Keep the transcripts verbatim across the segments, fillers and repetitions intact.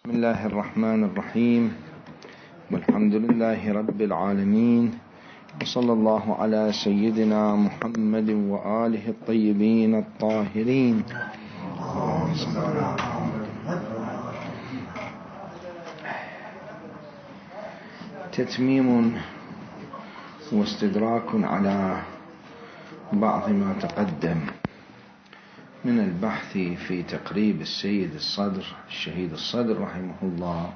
بسم الله الرحمن الرحيم، والحمد لله رب العالمين، وصلى الله على سيدنا محمد وآله الطيبين الطاهرين. تتميم واستدراك على بعض ما تقدم من البحث في تقريب السيد الصدر الشهيد الصدر رحمه الله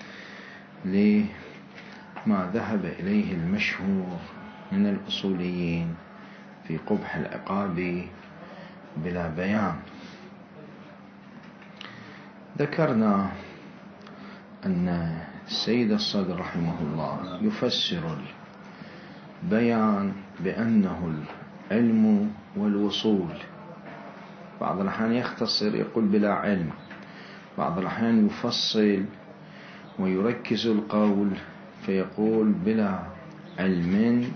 لما ذهب إليه المشهور من الأصوليين في قبح العقاب بلا بيان. ذكرنا أن السيد الصدر رحمه الله يفسر البيان بأنه العلم والوصول. بعض الأحيان يختصر يقول بلا علم، بعض الأحيان يفصل ويركز القول فيقول بلا علم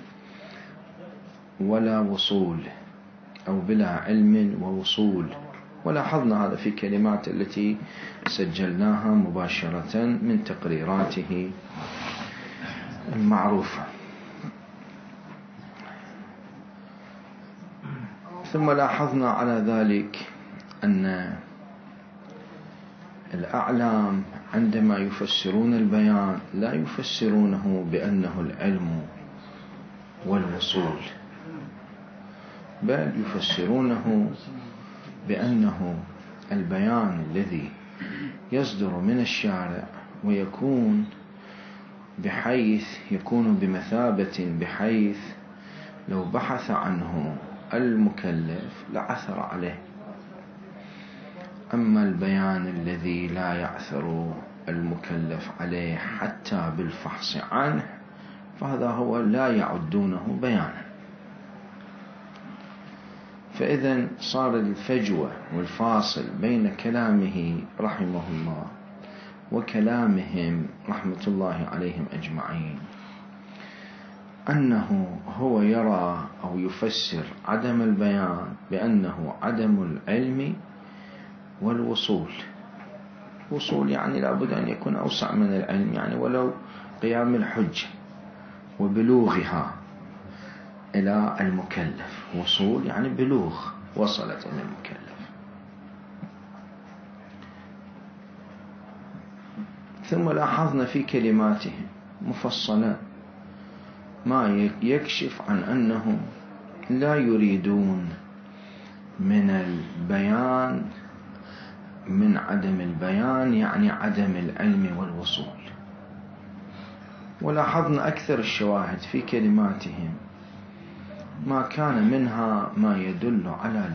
ولا وصول، أو بلا علم ووصول. ولاحظنا هذا في كلمات التي سجلناها مباشرة من تقريراته المعروفة. ثم لاحظنا على ذلك أن الأعلام عندما يفسرون البيان لا يفسرونه بأنه العلم والوصول، بل يفسرونه بأنه البيان الذي يصدر من الشارع ويكون بحيث يكون بمثابة بحيث لو بحث عنه المكلف لعثر عليه. أما البيان الذي لا يعثر المكلف عليه حتى بالفحص عنه فهذا هو لا يعدونه بيانا. فإذا صار الفجوة والفاصل بين كلامه رحمه الله وكلامهم رحمة الله عليهم أجمعين أنه هو يرى أو يفسر عدم البيان بأنه عدم العلم والوصول. وصول يعني لابد أن يكون أوسع من العلم، يعني ولو قيام الحجة وبلوغها إلى المكلف. وصول يعني بلوغ، وصلت إلى المكلف. ثم لاحظنا في كلماتهم مفصلا ما يكشف عن أنهم لا يريدون من البيان من عدم البيان يعني عدم العلم والوصول. ولاحظنا أكثر الشواهد في كلماتهم ما كان منها ما يدل على